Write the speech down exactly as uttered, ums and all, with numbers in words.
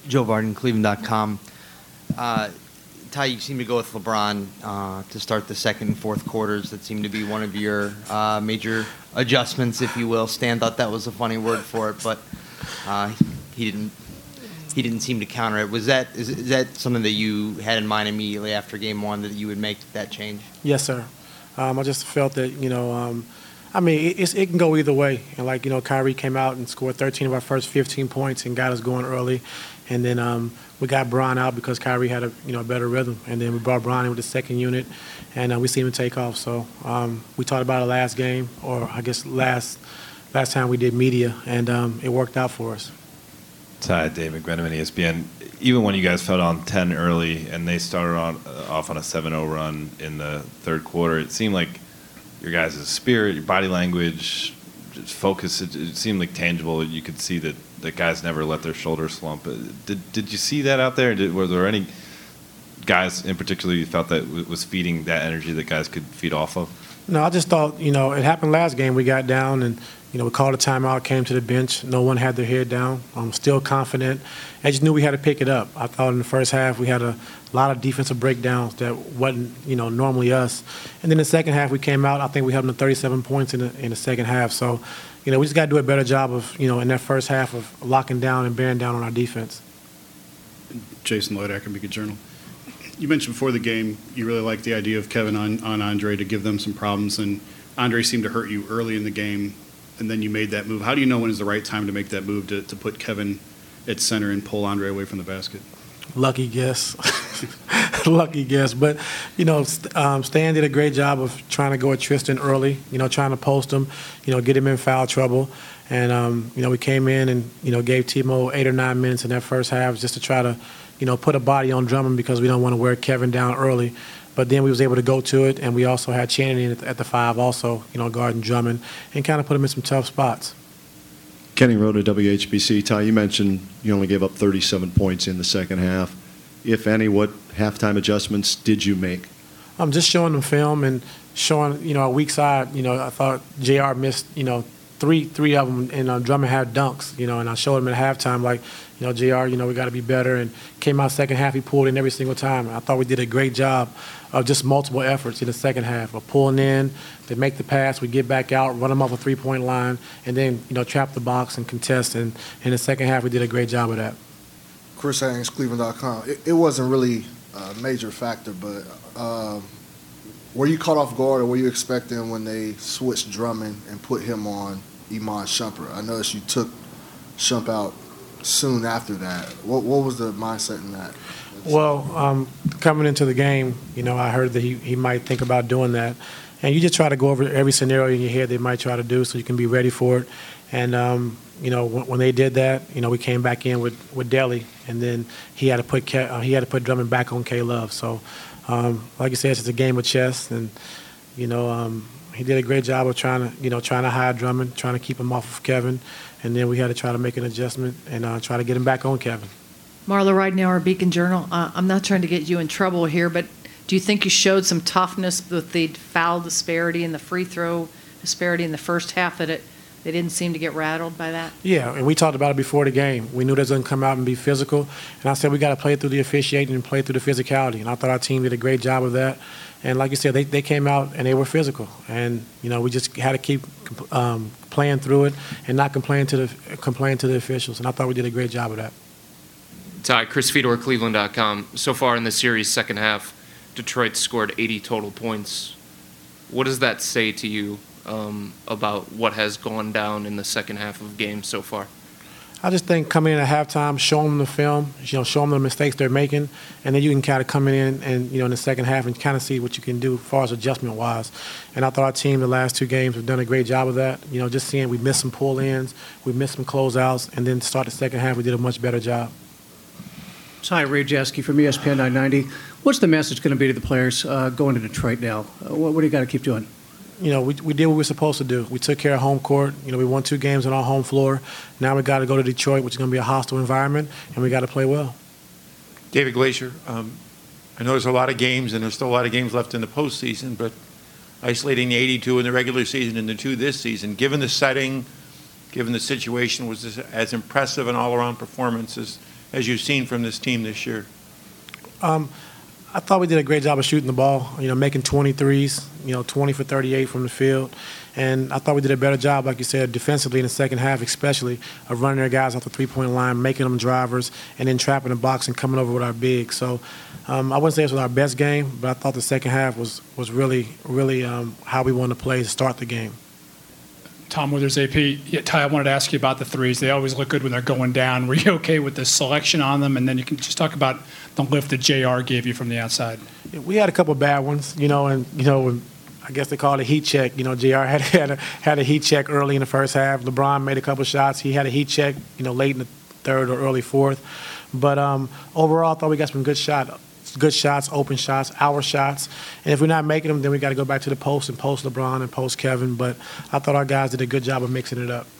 Joe Varden, Cleveland dot com. Uh, Ty, you seem to go with LeBron uh, to start the second and fourth quarters. That seemed to be one of your uh, major adjustments, if you will. Stan thought that was a funny word for it, but uh, he didn't. He didn't seem to counter it. Was that is, is that something that you had in mind immediately after game one that you would make that change? Yes, sir. Um, I just felt that you know. Um, I mean, it, it's, it can go either way. And like you know, Kyrie came out and scored thirteen of our first fifteen points and got us going early. And then um, we got Bron out because Kyrie had a you know a better rhythm. And then we brought Bron in with the second unit, and uh, we seen him take off. So um, we talked about it last game, or I guess last last time we did media, and um, it worked out for us. Ty, David Grenneman, E S P N. Even when you guys fell on ten early and they started on uh, off on a seven oh run in the third quarter, it seemed like your guys' spirit, your body language, just focus, it, it seemed like tangible. You could see that the guys never let their shoulders slump. Did did you see that out there? Did, were there any guys in particular you felt that w- was feeding that energy that guys could feed off of? No, I just thought, you know, it happened last game. We got down and, you know, we called a timeout, came to the bench. No one had their head down. I'm still confident. I just knew we had to pick it up. I thought in the first half we had a lot of defensive breakdowns that wasn't, you know, normally us. And then the second half we came out. I think we held them to thirty-seven points in the, in the second half. So, you know, we just got to do a better job of, you know, in that first half of locking down and bearing down on our defense. Jason Lloyd, Akron Beacon Journal. You mentioned before the game you really liked the idea of Kevin on, on Andre to give them some problems, and Andre seemed to hurt you early in the game, and then you made that move. How do you know when is the right time to make that move to, to put Kevin at center and pull Andre away from the basket? Lucky guess. Lucky guess. But, you know, um, Stan did a great job of trying to go at Tristan early, you know, trying to post him, you know, get him in foul trouble. And, um, you know, we came in and, you know, gave Timo eight or nine minutes in that first half just to try to, you know, put a body on Drummond because we don't want to wear Kevin down early. But then we was able to go to it, and we also had Shannon in at the, at the five also, you know, guarding Drummond, and kind of put him in some tough spots. Kenny Rhoda, W H B C. Ty, you mentioned you only gave up thirty-seven points in the second half. If any, what halftime adjustments did you make? I'm just showing them film and showing, you know, our weak side. You know, I thought J R missed, you know, three three of them, and uh, Drummond had dunks, you know, and I showed him at halftime, like, you know, J R, you know, we got to be better. And came out second half, he pulled in every single time. And I thought we did a great job of just multiple efforts in the second half of pulling in, they make the pass, we get back out, run them off a three-point line, and then, you know, trap the box and contest. And in the second half, we did a great job of that. Chris Haynes, Cleveland dot com. It, it wasn't really a major factor, but uh, were you caught off guard, or were you expecting when they switched Drummond and put him on Iman Shumpert? I noticed you took Shump out soon after that. What, what was the mindset in that? Well, um, coming into the game, you know, I heard that he, he might think about doing that. And you just try to go over every scenario in your head they might try to do so you can be ready for it. And, um, you know, when, when they did that, you know, we came back in with, with Delly, and then he had to put Ke- uh, he had to put Drummond back on K-Love. So, um, like you said, it's just a game of chess. And, you know, um, he did a great job of trying to, you know, trying to hide Drummond, trying to keep him off of Kevin. And then we had to try to make an adjustment and uh, try to get him back on Kevin. Marla Ridenour, Beacon Journal. Uh, I'm not trying to get you in trouble here, but do you think you showed some toughness with the foul disparity and the free throw disparity in the first half, that it they didn't seem to get rattled by that? Yeah, and we talked about it before the game. We knew they was going to come out and be physical. And I said we got to play through the officiating and play through the physicality. And I thought our team did a great job of that. And like you said, they, they came out and they were physical. And, you know, we just had to keep um, playing through it and not complain to the complain to the officials. And I thought we did a great job of that. Ty, Chris Fedor, Cleveland dot com. So far in the series, second half, Detroit scored eighty total points. What does that say to you um, about what has gone down in the second half of games so far? I just think coming in at halftime, showing them the film, you know, showing them the mistakes they're making, and then you can kind of come in and, you know, in the second half and kind of see what you can do as far as adjustment-wise. And I thought our team the last two games have done a great job of that. You know, just seeing we missed some pull-ins, we missed some closeouts, and then to start the second half, we did a much better job. Hi, Ray Jasky from E S P N nine ninety. What's the message going to be to the players uh, going to Detroit now? Uh, what, what do you got to keep doing? You know, we we did what we were supposed to do. We took care of home court. You know, we won two games on our home floor. Now we got to go to Detroit, which is going to be a hostile environment, and we got to play well. David Glacier, um, I know there's a lot of games, and there's still a lot of games left in the postseason, but isolating the eighty-two in the regular season and the two this season, given the setting, given the situation, was this as impressive an all-around performance as as you've seen from this team this year? Um, I thought we did a great job of shooting the ball, you know, making twenty-threes, you know, twenty for thirty-eight from the field. And I thought we did a better job, like you said, defensively in the second half, especially, of running their guys off the three-point line, making them drivers, and then trapping the box and coming over with our big. So um, I wouldn't say it was our best game, but I thought the second half was, was really, really um, how we wanted to play to start the game. Tom Withers, A P. Yeah, Ty, I wanted to ask you about the threes. They always look good when they're going down. Were you okay with the selection on them? And then you can just talk about the lift that J R gave you from the outside. We had a couple of bad ones, you know, and, you know, I guess they call it a heat check. You know, J R had, had, a, had a heat check early in the first half. LeBron made a couple of shots. He had a heat check, you know, late in the third or early fourth. But um, overall, I thought we got some good shot, good shots, open shots, our shots. And if we're not making them, then we got to go back to the post and post LeBron and post Kevin. But I thought our guys did a good job of mixing it up.